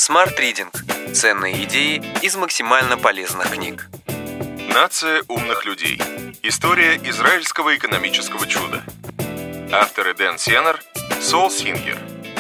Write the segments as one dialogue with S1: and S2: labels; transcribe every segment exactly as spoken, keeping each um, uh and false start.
S1: Smart Reading. Ценные идеи из максимально полезных книг.
S2: Нация умных людей. История израильского экономического чуда. Авторы Дэн Сеннер, Сол Сингер.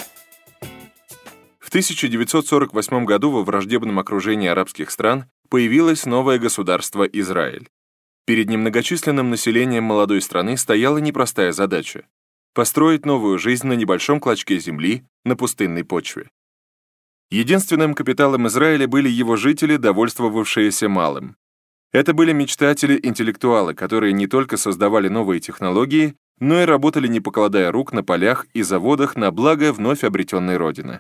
S2: В тысяча девятьсот сорок восьмом году во враждебном окружении арабских стран появилось новое государство Израиль. Перед немногочисленным населением молодой страны стояла непростая задача — построить новую жизнь на небольшом клочке земли на пустынной почве. Единственным капиталом Израиля были его жители, довольствовавшиеся малым. Это были мечтатели-интеллектуалы, которые не только создавали новые технологии, но и работали, не покладая рук, на полях и заводах на благо вновь обретенной Родины.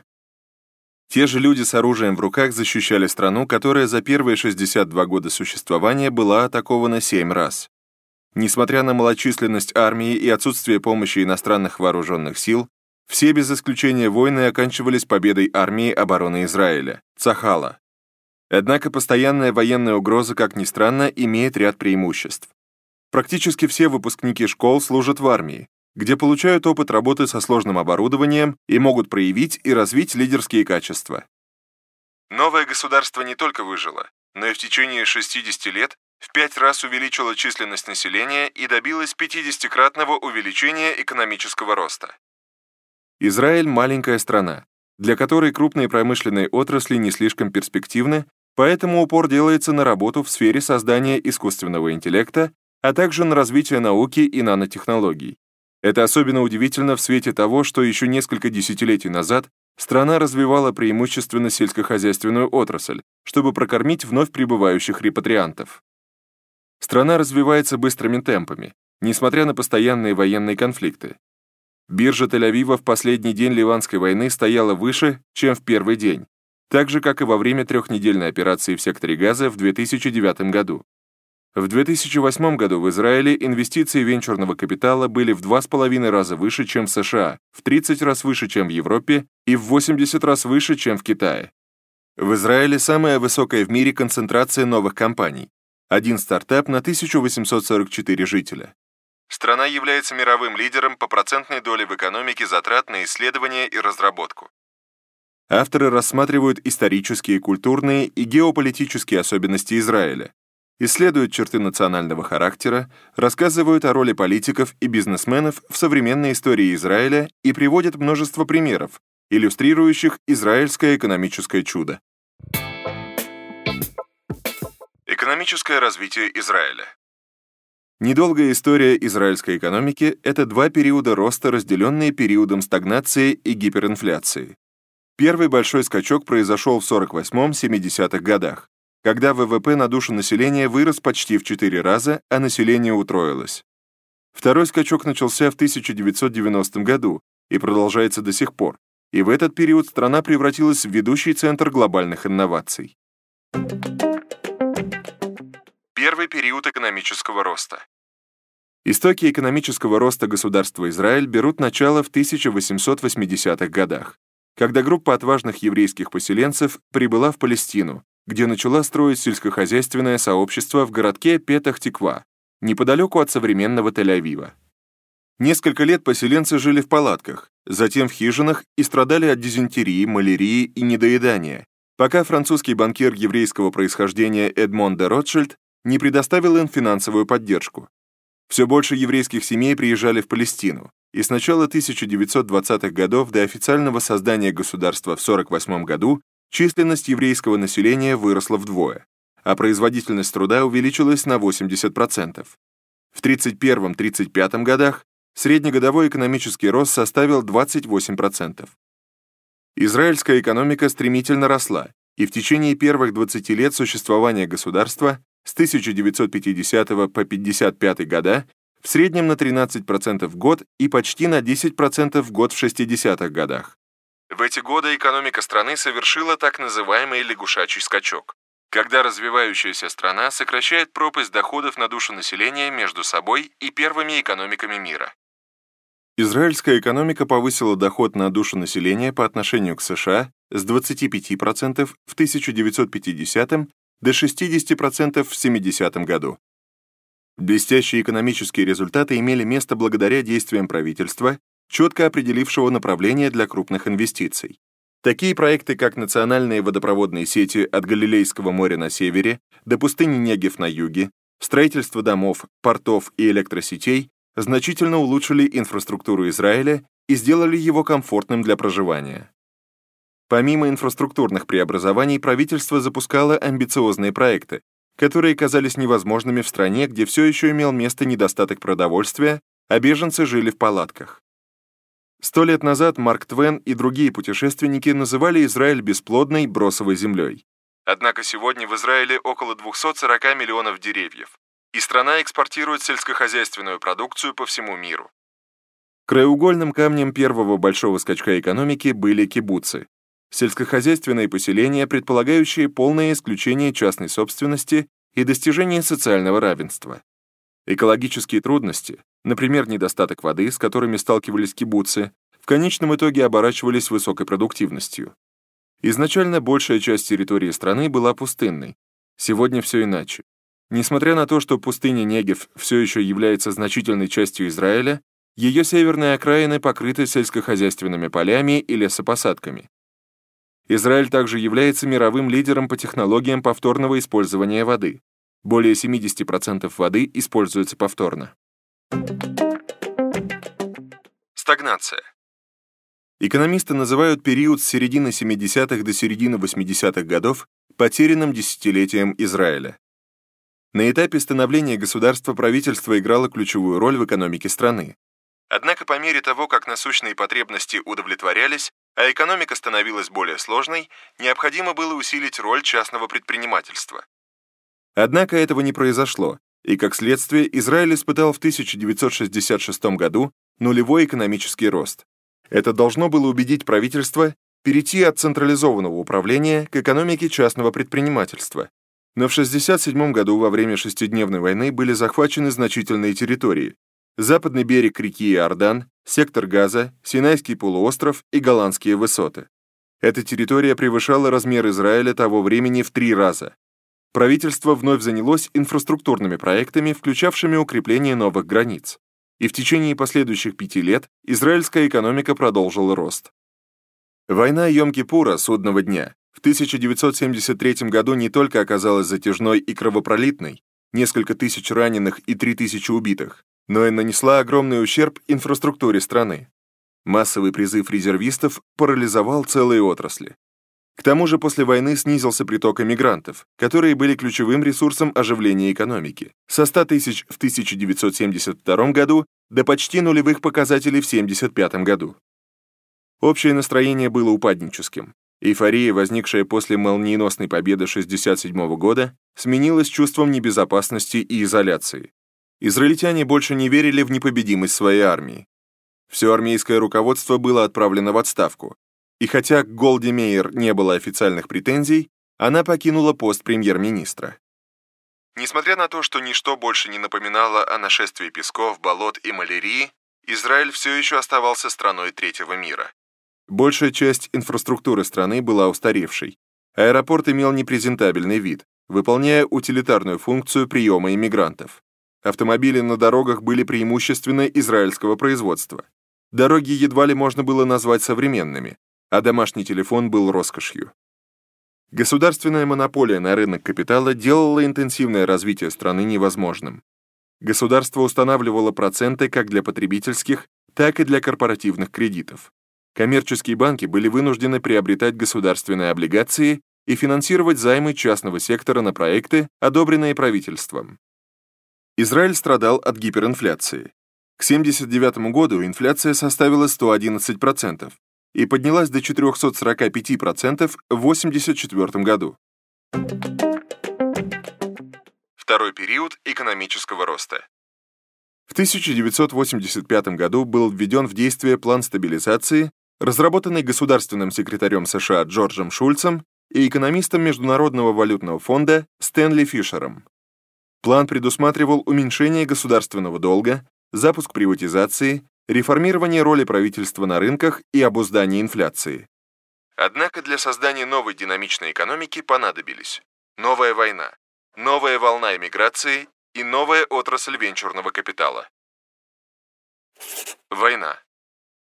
S2: Те же люди с оружием в руках защищали страну, которая за первые шестьдесят два года существования была атакована семь раз. Несмотря на малочисленность армии и отсутствие помощи иностранных вооруженных сил, все без исключения войны оканчивались победой армии обороны Израиля – Цахала. Однако постоянная военная угроза, как ни странно, имеет ряд преимуществ. Практически все выпускники школ служат в армии, где получают опыт работы со сложным оборудованием и могут проявить и развить лидерские качества. Новое государство не только выжило, но и в течение шестидесяти лет в пять раз увеличило численность населения и добилось пятидесятикратного увеличения экономического роста. Израиль – маленькая страна, для которой крупные промышленные отрасли не слишком перспективны, поэтому упор делается на работу в сфере создания искусственного интеллекта, а также на развитие науки и нанотехнологий. Это особенно удивительно в свете того, что еще несколько десятилетий назад страна развивала преимущественно сельскохозяйственную отрасль, чтобы прокормить вновь прибывающих репатриантов. Страна развивается быстрыми темпами, несмотря на постоянные военные конфликты. Биржа Тель-Авива в последний день Ливанской войны стояла выше, чем в первый день, так же, как и во время трехнедельной операции в секторе Газа в две тысячи девятом году. В две тысячи восьмом году в Израиле инвестиции венчурного капитала были в два с половиной раза выше, чем в США, в тридцать раз выше, чем в Европе, и в восемьдесят раз выше, чем в Китае. В Израиле самая высокая в мире концентрация новых компаний. Один стартап на тысячу восемьсот сорок четыре жителя. Страна является мировым лидером по процентной доле в экономике затрат на исследования и разработку. Авторы рассматривают исторические, культурные и геополитические особенности Израиля, исследуют черты национального характера, рассказывают о роли политиков и бизнесменов в современной истории Израиля и приводят множество примеров, иллюстрирующих израильское экономическое чудо. Экономическое развитие Израиля. Недолгая история израильской экономики – это два периода роста, разделенные периодом стагнации и гиперинфляции. Первый большой скачок произошел в сорок восьмом — семидесятых годах, когда ВВП на душу населения вырос почти в четыре раза, а население утроилось. Второй скачок начался в тысяча девятьсот девяностом году и продолжается до сих пор, и в этот период страна превратилась в ведущий центр глобальных инноваций. Первый период экономического роста. Истоки экономического роста государства Израиль берут начало в тысяча восемьсот восьмидесятых годах, когда группа отважных еврейских поселенцев прибыла в Палестину, где начала строить сельскохозяйственное сообщество в городке Петах-Тиква, неподалеку от современного Тель-Авива. Несколько лет поселенцы жили в палатках, затем в хижинах и страдали от дизентерии, малярии и недоедания, пока французский банкир еврейского происхождения Эдмон де Ротшильд не предоставил им финансовую поддержку. Все больше еврейских семей приезжали в Палестину, и с начала тысяча девятьсот двадцатых годов до официального создания государства в сорок восьмом году численность еврейского населения выросла вдвое, а производительность труда увеличилась на восемьдесят процентов. В тридцать первом — тридцать пятом годах среднегодовой экономический рост составил двадцать восемь процентов. Израильская экономика стремительно росла, и в течение первых двадцати лет существования государства с тысяча девятьсот пятидесятого по пятьдесят пятый года в среднем на тринадцать процентов в год и почти на десять процентов в год в шестидесятых годах. В эти годы экономика страны совершила так называемый лягушачий скачок, когда развивающаяся страна сокращает пропасть доходов на душу населения между собой и первыми экономиками мира. Израильская экономика повысила доход на душу населения по отношению к США с двадцати пяти процентов в тысяча девятьсот пятидесятом до шестидесяти процентов в семидесятом году. Блестящие экономические результаты имели место благодаря действиям правительства, четко определившего направление для крупных инвестиций. Такие проекты, как национальные водопроводные сети от Галилейского моря на севере до пустыни Негев на юге, строительство домов, портов и электросетей, значительно улучшили инфраструктуру Израиля и сделали его комфортным для проживания. Помимо инфраструктурных преобразований, правительство запускало амбициозные проекты, которые казались невозможными в стране, где все еще имел место недостаток продовольствия, а беженцы жили в палатках. Сто лет назад Марк Твен и другие путешественники называли Израиль бесплодной бросовой землей. Однако сегодня в Израиле около двухсот сорока миллионов деревьев, и страна экспортирует сельскохозяйственную продукцию по всему миру. Краеугольным камнем первого большого скачка экономики были кибуцы — сельскохозяйственные поселения, предполагающие полное исключение частной собственности и достижение социального равенства. Экологические трудности, например, недостаток воды, с которыми сталкивались кибуцы, в конечном итоге оборачивались высокой продуктивностью. Изначально большая часть территории страны была пустынной. Сегодня все иначе. Несмотря на то, что пустыня Негев все еще является значительной частью Израиля, ее северные окраины покрыты сельскохозяйственными полями и лесопосадками. Израиль также является мировым лидером по технологиям повторного использования воды. Более семьдесят процентов воды используется повторно. Стагнация. Экономисты называют период с середины семидесятых до середины восьмидесятых годов потерянным десятилетием Израиля. На этапе становления государства правительство играло ключевую роль в экономике страны. Однако по мере того, как насущные потребности удовлетворялись, а экономика становилась более сложной, необходимо было усилить роль частного предпринимательства. Однако этого не произошло, и как следствие Израиль испытал в тысяча девятьсот шестьдесят шестом году нулевой экономический рост. Это должно было убедить правительство перейти от централизованного управления к экономике частного предпринимательства. Но в шестьдесят седьмом году во время шестидневной войны были захвачены значительные территории: западный берег реки Иордан, сектор Газа, Синайский полуостров и Голландские высоты. Эта территория превышала размер Израиля того времени в три раза. Правительство вновь занялось инфраструктурными проектами, включавшими укрепление новых границ. И в течение последующих пяти лет израильская экономика продолжила рост. Война Йом-Кипура, судного дня, в тысяча девятьсот семьдесят третьем году не только оказалась затяжной и кровопролитной, несколько тысяч раненых и три тысячи убитых, но и нанесла огромный ущерб инфраструктуре страны. Массовый призыв резервистов парализовал целые отрасли. К тому же после войны снизился приток эмигрантов, которые были ключевым ресурсом оживления экономики, со ста тысяч в тысяча девятьсот семьдесят втором году до почти нулевых показателей в семьдесят пятом году. Общее настроение было упадническим. Эйфория, возникшая после молниеносной победы шестьдесят седьмого года, сменилась чувством небезопасности и изоляции. Израильтяне больше не верили в непобедимость своей армии. Все армейское руководство было отправлено в отставку, и хотя к Голди Меир не было официальных претензий, она покинула пост премьер-министра. Несмотря на то, что ничто больше не напоминало о нашествии песков, болот и малярии, Израиль все еще оставался страной третьего мира. Большая часть инфраструктуры страны была устаревшей. Аэропорт имел непрезентабельный вид, выполняя утилитарную функцию приема иммигрантов. Автомобили на дорогах были преимущественно израильского производства. Дороги едва ли можно было назвать современными, а домашний телефон был роскошью. Государственная монополия на рынок капитала делала интенсивное развитие страны невозможным. Государство устанавливало проценты как для потребительских, так и для корпоративных кредитов. Коммерческие банки были вынуждены приобретать государственные облигации и финансировать займы частного сектора на проекты, одобренные правительством. Израиль страдал от гиперинфляции. К семьдесят девятому году инфляция составила сто одиннадцать процентов и поднялась до четырехсот сорока пяти процентов в восемьдесят четвёртом году. Второй период экономического роста. В тысяча девятьсот восемьдесят пятом году был введен в действие план стабилизации, разработанный государственным секретарем США Джорджем Шульцем и экономистом Международного валютного фонда Стэнли Фишером. План предусматривал уменьшение государственного долга, запуск приватизации, реформирование роли правительства на рынках и обуздание инфляции. Однако для создания новой динамичной экономики понадобились новая война, новая волна эмиграции и новая отрасль венчурного капитала. Война.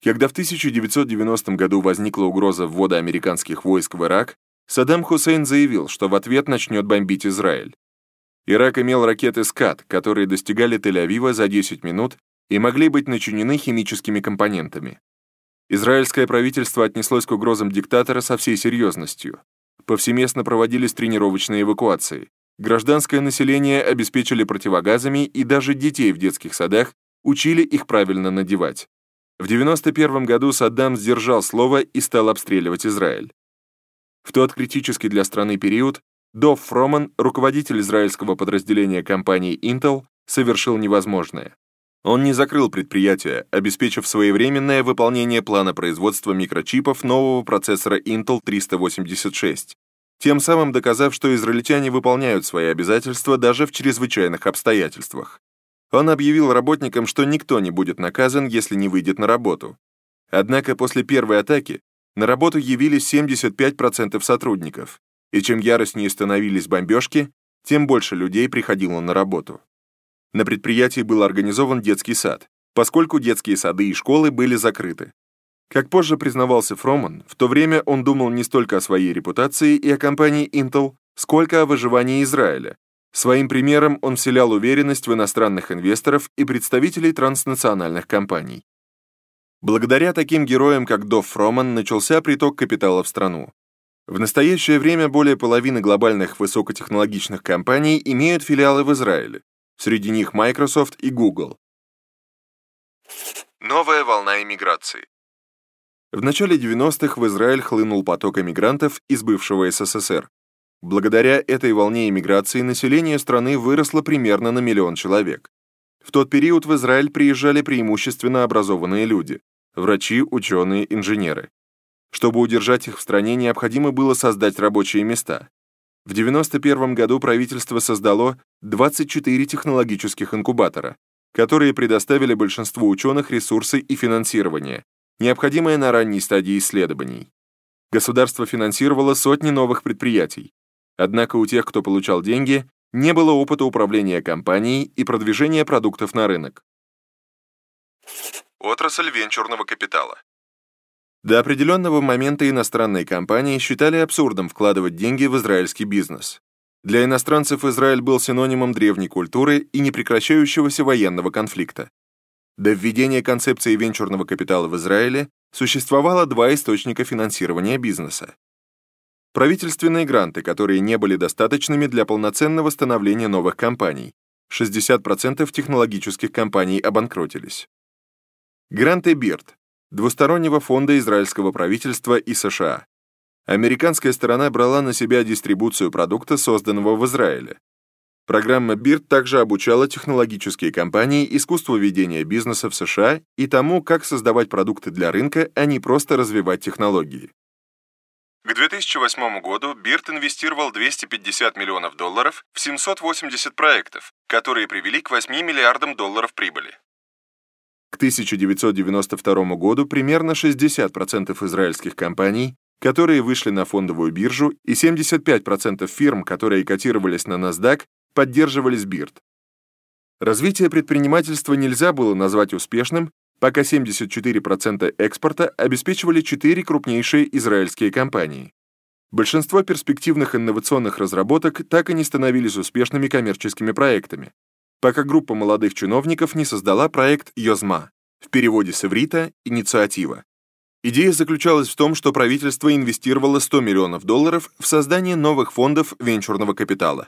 S2: Когда в тысяча девятьсот девяностом году возникла угроза ввода американских войск в Ирак, Саддам Хусейн заявил, что в ответ начнет бомбить Израиль. Ирак имел ракеты «Скат», которые достигали Тель-Авива за десять минут и могли быть начинены химическими компонентами. Израильское правительство отнеслось к угрозам диктатора со всей серьезностью. Повсеместно проводились тренировочные эвакуации. Гражданское население обеспечили противогазами, и даже детей в детских садах учили их правильно надевать. В девяносто первом году Саддам сдержал слово и стал обстреливать Израиль. В тот критический для страны период Дов Фроман, руководитель израильского подразделения компании Intel, совершил невозможное. Он не закрыл предприятие, обеспечив своевременное выполнение плана производства микрочипов нового процессора Intel триста восемьдесят шесть, тем самым доказав, что израильтяне выполняют свои обязательства даже в чрезвычайных обстоятельствах. Он объявил работникам, что никто не будет наказан, если не выйдет на работу. Однако после первой атаки на работу явились семьдесят пять процентов сотрудников, и чем яростнее становились бомбежки, тем больше людей приходило на работу. На предприятии был организован детский сад, поскольку детские сады и школы были закрыты. Как позже признавался Фроман, в то время он думал не столько о своей репутации и о компании Intel, сколько о выживании Израиля. Своим примером он вселял уверенность в иностранных инвесторов и представителей транснациональных компаний. Благодаря таким героям, как Дов Фроман, начался приток капитала в страну. В настоящее время более половины глобальных высокотехнологичных компаний имеют филиалы в Израиле. Среди них Microsoft и Google. Новая волна иммиграции. В начале девяностых в Израиль хлынул поток эмигрантов из бывшего СССР. Благодаря этой волне иммиграции население страны выросло примерно на миллион человек. В тот период в Израиль приезжали преимущественно образованные люди – врачи, ученые, инженеры. Чтобы удержать их в стране, необходимо было создать рабочие места. В девяносто первом году правительство создало двадцать четыре технологических инкубатора, которые предоставили большинству ученых ресурсы и финансирование, необходимое на ранней стадии исследований. Государство финансировало сотни новых предприятий. Однако у тех, кто получал деньги, не было опыта управления компанией и продвижения продуктов на рынок. Отрасль венчурного капитала. До определенного момента иностранные компании считали абсурдом вкладывать деньги в израильский бизнес. Для иностранцев Израиль был синонимом древней культуры и непрекращающегося военного конфликта. До введения концепции венчурного капитала в Израиле существовало два источника финансирования бизнеса. Правительственные гранты, которые не были достаточными для полноценного становления новых компаний. шестьдесят процентов технологических компаний обанкротились. Гранты бирд – двустороннего фонда израильского правительства и США. Американская сторона брала на себя дистрибуцию продукта, созданного в Израиле. Программа бирд также обучала технологические компании искусству ведения бизнеса в США и тому, как создавать продукты для рынка, а не просто развивать технологии. К две тысячи восьмому году бирд инвестировал двести пятьдесят миллионов долларов в семьсот восемьдесят проектов, которые привели к восьми миллиардам долларов прибыли. К тысяча девятьсот девяносто второму году примерно шестьдесят процентов израильских компаний, которые вышли на фондовую биржу, и семьдесят пять процентов фирм, которые котировались на NASDAQ, поддерживались бирд. Развитие предпринимательства нельзя было назвать успешным, пока семьдесят четыре процента экспорта обеспечивали четыре крупнейшие израильские компании. Большинство перспективных инновационных разработок так и не становились успешными коммерческими проектами, пока группа молодых чиновников не создала проект «Йозма», в переводе с иврита «Инициатива». Идея заключалась в том, что правительство инвестировало сто миллионов долларов в создание новых фондов венчурного капитала.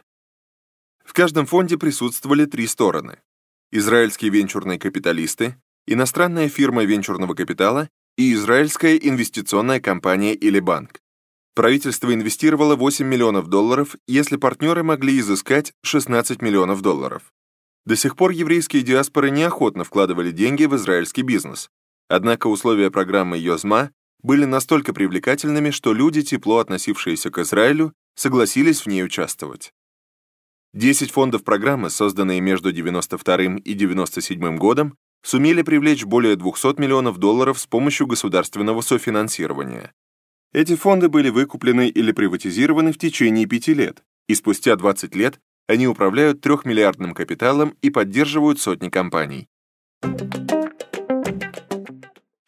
S2: В каждом фонде присутствовали три стороны: израильские венчурные капиталисты, иностранная фирма венчурного капитала и израильская инвестиционная компания или банк. Правительство инвестировало восемь миллионов долларов, если партнеры могли изыскать шестнадцать миллионов долларов. До сих пор еврейские диаспоры неохотно вкладывали деньги в израильский бизнес. Однако условия программы «Йозма» были настолько привлекательными, что люди, тепло относившиеся к Израилю, согласились в ней участвовать. Десять фондов программы, созданные между девяносто вторым и девяносто седьмым годом, сумели привлечь более двухсот миллионов долларов с помощью государственного софинансирования. Эти фонды были выкуплены или приватизированы в течение пяти лет, и спустя двадцать лет они управляют трехмиллиардным капиталом и поддерживают сотни компаний.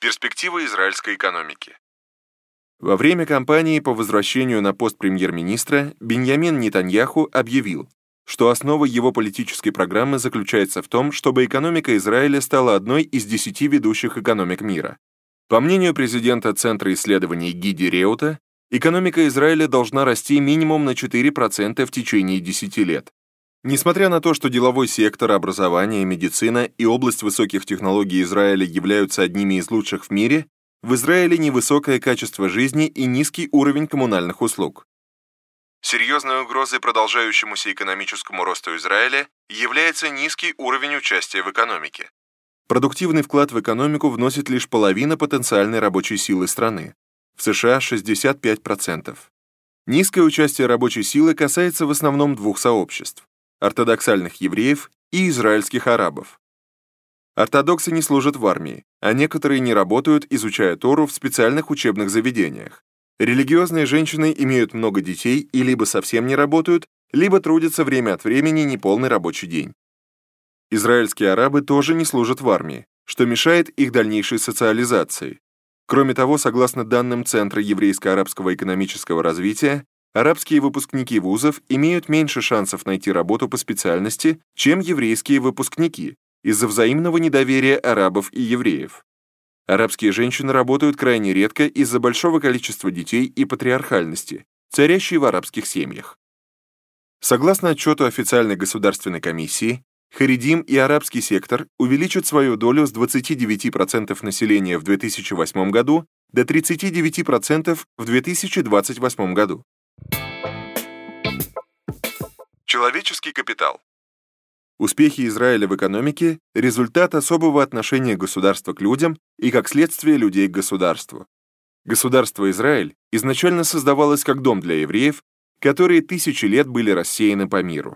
S2: Перспективы израильской экономики. Во время кампании по возвращению на пост премьер-министра Биньямин Нетаньяху объявил, что основа его политической программы заключается в том, чтобы экономика Израиля стала одной из десяти ведущих экономик мира. По мнению президента Центра исследований Гиди Реута, экономика Израиля должна расти минимум на четыре процента в течение десяти лет. Несмотря на то, что деловой сектор, образование, медицина и область высоких технологий Израиля являются одними из лучших в мире, в Израиле невысокое качество жизни и низкий уровень коммунальных услуг. Серьезной угрозой продолжающемуся экономическому росту Израиля является низкий уровень участия в экономике. Продуктивный вклад в экономику вносит лишь половина потенциальной рабочей силы страны. В США шестьдесят пять процентов. Низкое участие рабочей силы касается в основном двух сообществ – ортодоксальных евреев и израильских арабов. Ортодоксы не служат в армии, а некоторые не работают, изучая Тору в специальных учебных заведениях. Религиозные женщины имеют много детей и либо совсем не работают, либо трудятся время от времени неполный рабочий день. Израильские арабы тоже не служат в армии, что мешает их дальнейшей социализации. Кроме того, согласно данным Центра еврейско-арабского экономического развития, арабские выпускники вузов имеют меньше шансов найти работу по специальности, чем еврейские выпускники, из-за взаимного недоверия арабов и евреев. Арабские женщины работают крайне редко из-за большого количества детей и патриархальности, царящей в арабских семьях. Согласно отчету официальной государственной комиссии, харидим и арабский сектор увеличат свою долю с двадцати девяти процентов населения в две тысячи восьмом году до тридцати девяти процентов в две тысячи двадцать восьмом году. Человеческий капитал. Успехи Израиля в экономике – результат особого отношения государства к людям и, как следствие, людей к государству. Государство Израиль изначально создавалось как дом для евреев, которые тысячи лет были рассеяны по миру.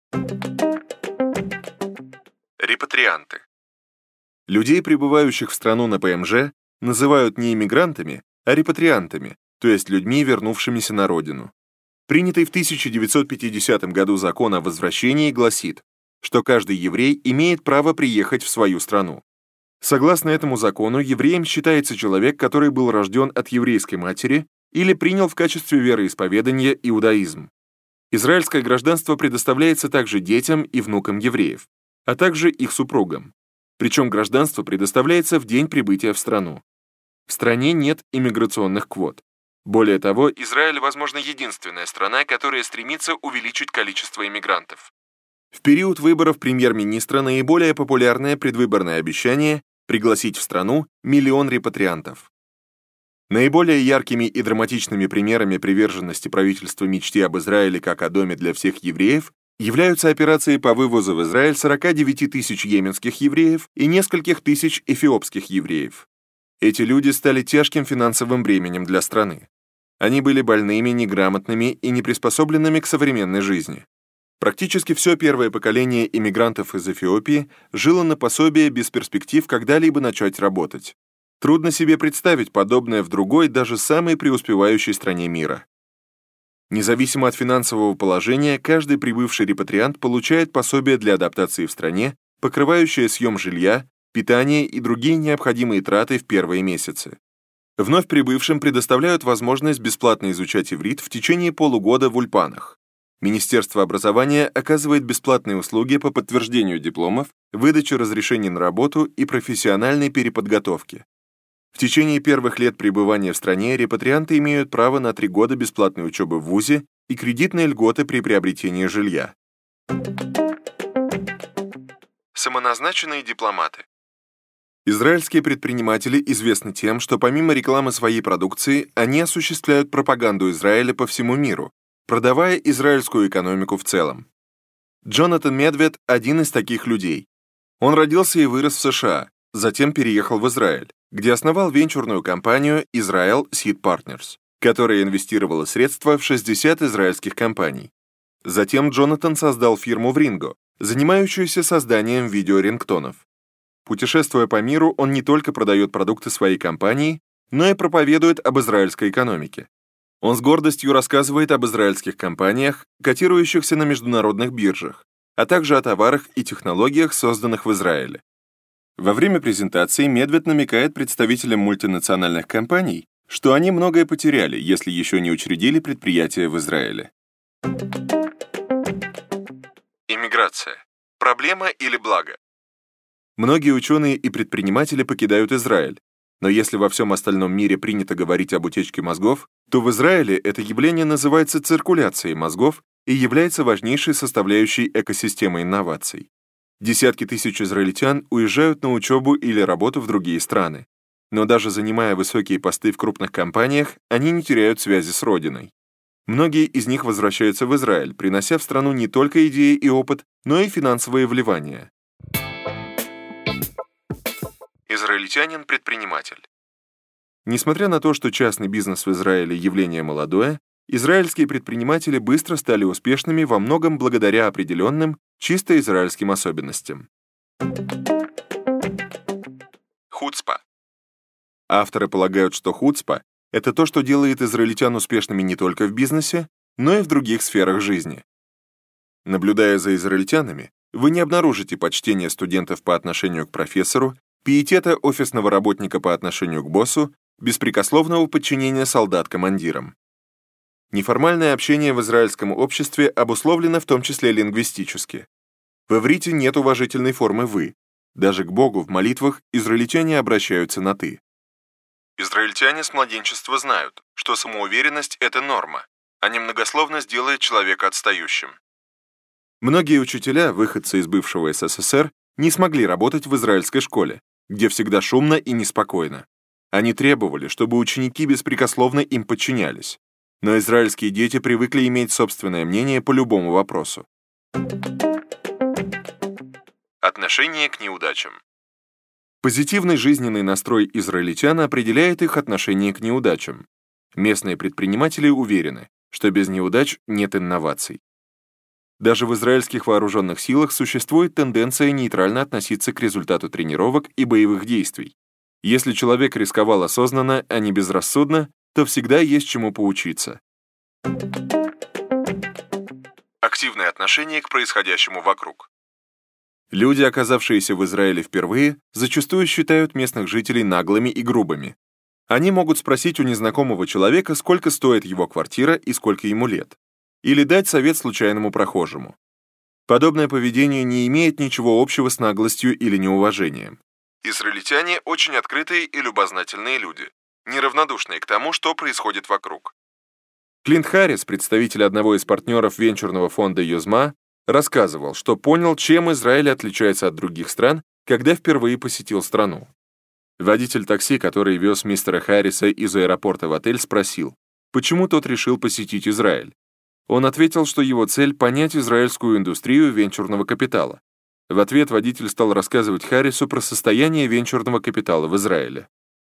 S2: Репатрианты. Людей, прибывающих в страну на ПМЖ, называют не иммигрантами, а репатриантами, то есть людьми, вернувшимися на родину. Принятый в тысяча девятьсот пятидесятом году закон о возвращении гласит, что каждый еврей имеет право приехать в свою страну. Согласно этому закону, евреем считается человек, который был рожден от еврейской матери или принял в качестве вероисповедания иудаизм. Израильское гражданство предоставляется также детям и внукам евреев, а также их супругам. Причем гражданство предоставляется в день прибытия в страну. В стране нет иммиграционных квот. Более того, Израиль, возможно, единственная страна, которая стремится увеличить количество иммигрантов. В период выборов премьер-министра наиболее популярное предвыборное обещание – пригласить в страну миллион репатриантов. Наиболее яркими и драматичными примерами приверженности правительства мечте об Израиле как о доме для всех евреев являются операции по вывозу в Израиль сорока девяти тысяч йеменских евреев и нескольких тысяч эфиопских евреев. Эти люди стали тяжким финансовым бременем для страны. Они были больными, неграмотными и неприспособленными к современной жизни. Практически все первое поколение иммигрантов из Эфиопии жило на пособие без перспектив когда-либо начать работать. Трудно себе представить подобное в другой, даже самой преуспевающей стране мира. Независимо от финансового положения, каждый прибывший репатриант получает пособие для адаптации в стране, покрывающее съем жилья, питание и другие необходимые траты в первые месяцы. Вновь прибывшим предоставляют возможность бесплатно изучать иврит в течение полугода в ульпанах. Министерство образования оказывает бесплатные услуги по подтверждению дипломов, выдаче разрешений на работу и профессиональной переподготовке. В течение первых лет пребывания в стране репатрианты имеют право на три года бесплатной учебы в вузе и кредитные льготы при приобретении жилья. Самоназначенные дипломаты. Израильские предприниматели известны тем, что помимо рекламы своей продукции, они осуществляют пропаганду Израиля по всему миру, продавая израильскую экономику в целом. Джонатан Медвед – один из таких людей. Он родился и вырос в США, затем переехал в Израиль, где основал венчурную компанию Israel Seed Partners, которая инвестировала средства в шестьдесят израильских компаний. Затем Джонатан создал фирму Вринго, занимающуюся созданием видеорингтонов. Путешествуя по миру, он не только продает продукты своей компании, но и проповедует об израильской экономике. Он с гордостью рассказывает об израильских компаниях, котирующихся на международных биржах, а также о товарах и технологиях, созданных в Израиле. Во время презентации Медвед намекает представителям мультинациональных компаний, что они многое потеряли, если еще не учредили предприятия в Израиле. Иммиграция. Проблема или благо? Многие ученые и предприниматели покидают Израиль, но если во всем остальном мире принято говорить об утечке мозгов, то в Израиле это явление называется циркуляцией мозгов и является важнейшей составляющей экосистемы инноваций. Десятки тысяч израильтян уезжают на учебу или работу в другие страны, но даже занимая высокие посты в крупных компаниях, они не теряют связи с родиной. Многие из них возвращаются в Израиль, принося в страну не только идеи и опыт, но и финансовые вливания. Израильтянин-предприниматель. Несмотря на то, что частный бизнес в Израиле явление молодое, израильские предприниматели быстро стали успешными во многом благодаря определенным, чисто израильским особенностям. Хуцпа. Авторы полагают, что хуцпа — это то, что делает израильтян успешными не только в бизнесе, но и в других сферах жизни. Наблюдая за израильтянами, вы не обнаружите почтения студентов по отношению к профессору, пиетета офисного работника по отношению к боссу, беспрекословного подчинения солдат командирам. Неформальное общение в израильском обществе обусловлено в том числе лингвистически. В иврите нет уважительной формы «вы». Даже к Богу в молитвах израильтяне обращаются на «ты». Израильтяне с младенчества знают, что самоуверенность — это норма, а немногословность делает человека отстающим. Многие учителя, выходцы из бывшего СССР, не смогли работать в израильской школе, где всегда шумно и неспокойно. Они требовали, чтобы ученики беспрекословно им подчинялись. Но израильские дети привыкли иметь собственное мнение по любому вопросу. Отношение к неудачам. Позитивный жизненный настрой израильтян определяет их отношение к неудачам. Местные предприниматели уверены, что без неудач нет инноваций. Даже в израильских вооруженных силах существует тенденция нейтрально относиться к результату тренировок и боевых действий. Если человек рисковал осознанно, а не безрассудно, то всегда есть чему поучиться. Активное отношение к происходящему вокруг. Люди, оказавшиеся в Израиле впервые, зачастую считают местных жителей наглыми и грубыми. Они могут спросить у незнакомого человека, сколько стоит его квартира и сколько ему лет, или дать совет случайному прохожему. Подобное поведение не имеет ничего общего с наглостью или неуважением. Израильтяне очень открытые и любознательные люди, неравнодушные к тому, что происходит вокруг. Клинт Харрис, представитель одного из партнеров венчурного фонда «Юзма», рассказывал, что понял, чем Израиль отличается от других стран, когда впервые посетил страну. Водитель такси, который вез мистера Харриса из аэропорта в отель, спросил, почему тот решил посетить Израиль. Он ответил, что его цель — понять израильскую индустрию венчурного капитала. В ответ водитель стал рассказывать Харрису про состояние венчурного капитала в Израиле.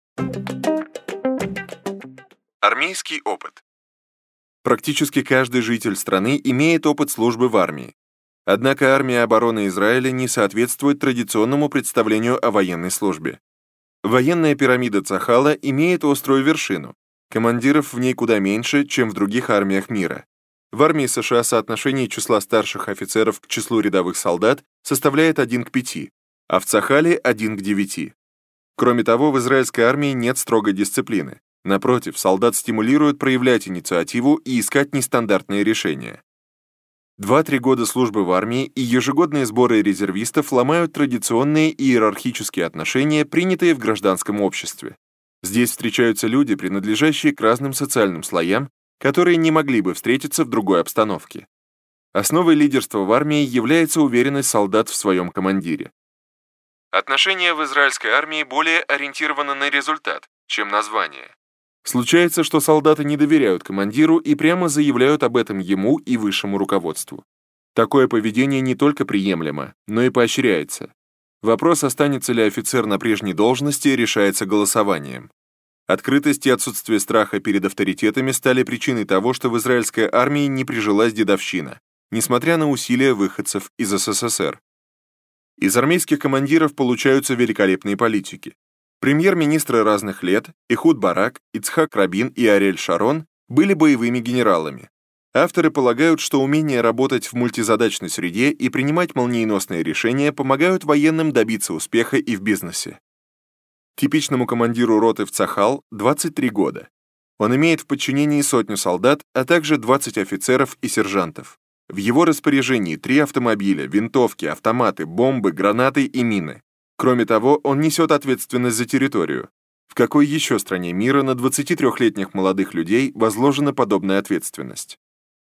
S2: Армейский опыт. Практически каждый житель страны имеет опыт службы в армии. Однако армия обороны Израиля не соответствует традиционному представлению о военной службе. Военная пирамида Цахала имеет острую вершину. Командиров в ней куда меньше, чем в других армиях мира. В армии США соотношение числа старших офицеров к числу рядовых солдат составляет один к пяти, а в Цахале один к девяти. Кроме того, в израильской армии нет строгой дисциплины. Напротив, солдат стимулируют проявлять инициативу и искать нестандартные решения. Два-три года службы в армии и ежегодные сборы резервистов ломают традиционные иерархические отношения, принятые в гражданском обществе. Здесь встречаются люди, принадлежащие к разным социальным слоям, которые не могли бы встретиться в другой обстановке. Основой лидерства в армии является уверенность солдат в своем командире. Отношение в израильской армии более ориентировано на результат, чем на звание. Случается, что солдаты не доверяют командиру и прямо заявляют об этом ему и высшему руководству. Такое поведение не только приемлемо, но и поощряется. Вопрос, останется ли офицер на прежней должности, решается голосованием. Открытость и отсутствие страха перед авторитетами стали причиной того, что в израильской армии не прижилась дедовщина, несмотря на усилия выходцев из СССР. Из армейских командиров получаются великолепные политики. Премьер-министры разных лет, Эхуд Барак, Ицхак Рабин и Ариэль Шарон, были боевыми генералами. Авторы полагают, что умение работать в мультизадачной среде и принимать молниеносные решения помогают военным добиться успеха и в бизнесе. Типичному командиру роты в Цахал двадцать три года. Он имеет в подчинении сотню солдат, а также двадцать офицеров и сержантов. В его распоряжении три автомобиля, винтовки, автоматы, бомбы, гранаты и мины. Кроме того, он несет ответственность за территорию. В какой еще стране мира на двадцатитрёхлетних молодых людей возложена подобная ответственность?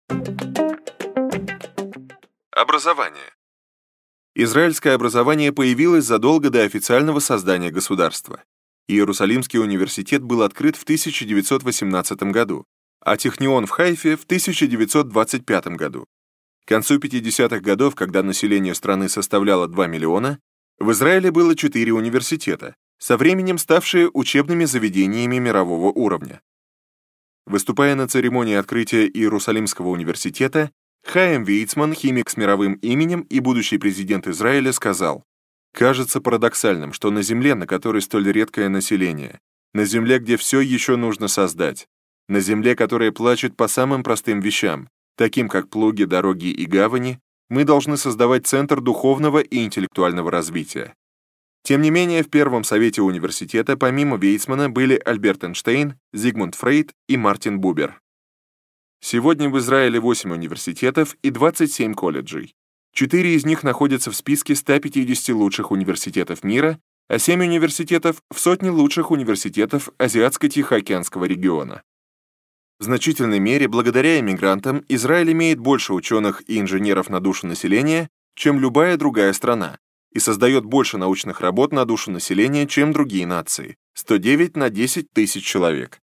S2: Образование. Израильское образование появилось задолго до официального создания государства. Иерусалимский университет был открыт в тысяча девятьсот восемнадцатом году, а Технион в Хайфе в тысяча девятьсот двадцать пятом году. К концу пятидесятых годов, когда население страны составляло два миллиона, в Израиле было четыре университета, со временем ставшие учебными заведениями мирового уровня. Выступая на церемонии открытия Иерусалимского университета, Хаим Вейцман, химик с мировым именем и будущий президент Израиля, сказал: «Кажется парадоксальным, что на земле, на которой столь редкое население, на земле, где все еще нужно создать, на земле, которая плачет по самым простым вещам, таким как плуги, дороги и гавани, мы должны создавать центр духовного и интеллектуального развития». Тем не менее, в первом совете университета помимо Вейцмана были Альберт Эйнштейн, Зигмунд Фрейд и Мартин Бубер. Сегодня в Израиле восемь университетов и двадцать семь колледжей. Четыре из них находятся в списке ста пятидесяти лучших университетов мира, а семь университетов в сотне лучших университетов Азиатско-Тихоокеанского региона. В значительной мере благодаря иммигрантам Израиль имеет больше ученых и инженеров на душу населения, чем любая другая страна, и создает больше научных работ на душу населения, чем другие нации — сто девять на десять тысяч человек.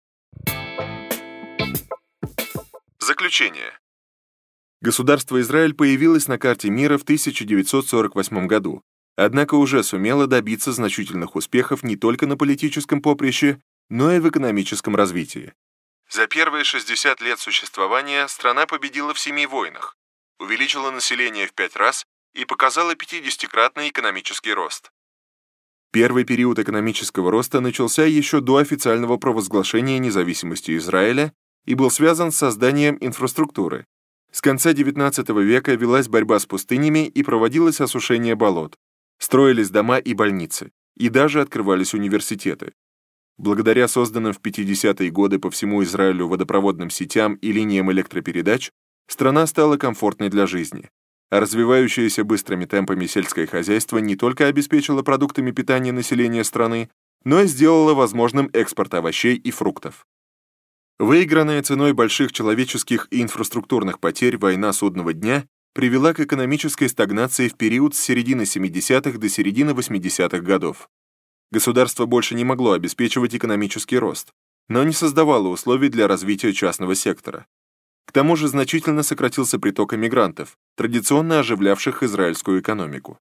S2: Заключение. Государство Израиль появилось на карте мира в тысяча девятьсот сорок восьмом году, однако уже сумело добиться значительных успехов не только на политическом поприще, но и в экономическом развитии. За первые шестьдесят лет существования страна победила в семи войнах, увеличила население в пять раз и показала пятидесятикратный экономический рост. Первый период экономического роста начался еще до официального провозглашения независимости Израиля и был связан с созданием инфраструктуры. С конца девятнадцатого века велась борьба с пустынями и проводилось осушение болот. Строились дома и больницы, и даже открывались университеты. Благодаря созданным в пятидесятые годы по всему Израилю водопроводным сетям и линиям электропередач, страна стала комфортной для жизни. А развивающееся быстрыми темпами сельское хозяйство не только обеспечило продуктами питания населения страны, но и сделало возможным экспорт овощей и фруктов. Выигранная ценой больших человеческих и инфраструктурных потерь война судного дня привела к экономической стагнации в период с середины семидесятых до середины восьмидесятых годов. Государство больше не могло обеспечивать экономический рост, но не создавало условий для развития частного сектора. К тому же значительно сократился приток эмигрантов, традиционно оживлявших израильскую экономику.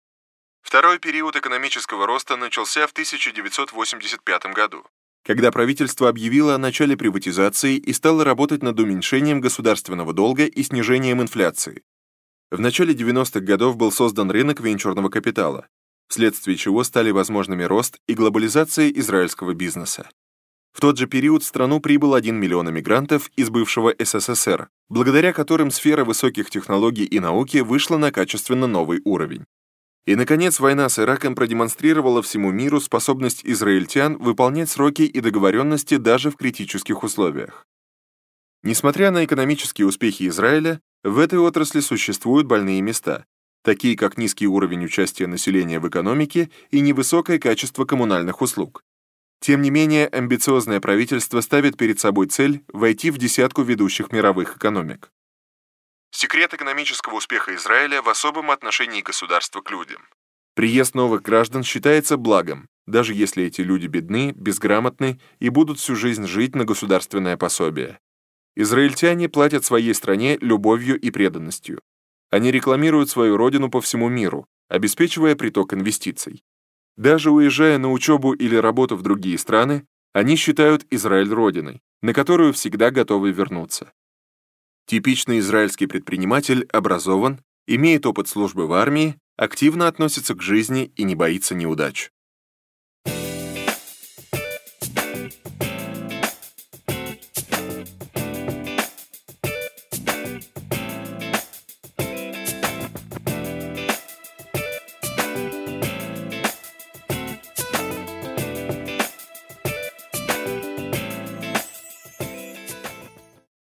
S2: Второй период экономического роста начался в тысяча девятьсот восемьдесят пятом году, когда правительство объявило о начале приватизации и стало работать над уменьшением государственного долга и снижением инфляции. В начале девяностых годов был создан рынок венчурного капитала, вследствие чего стали возможными рост и глобализация израильского бизнеса. В тот же период в страну прибыл один миллион эмигрантов из бывшего эс эс эс эр, благодаря которым сфера высоких технологий и науки вышла на качественно новый уровень. И, наконец, война с Ираком продемонстрировала всему миру способность израильтян выполнять сроки и договоренности даже в критических условиях. Несмотря на экономические успехи Израиля, в этой отрасли существуют больные места, такие как низкий уровень участия населения в экономике и невысокое качество коммунальных услуг. Тем не менее, амбициозное правительство ставит перед собой цель войти в десятку ведущих мировых экономик. Секрет экономического успеха Израиля в особом отношении государства к людям. Приезд новых граждан считается благом, даже если эти люди бедны, безграмотны и будут всю жизнь жить на государственное пособие. Израильтяне платят своей стране любовью и преданностью. Они рекламируют свою родину по всему миру, обеспечивая приток инвестиций. Даже уезжая на учебу или работу в другие страны, они считают Израиль родиной, на которую всегда готовы вернуться. Типичный израильский предприниматель образован, имеет опыт службы в армии, активно относится к жизни и не боится неудач.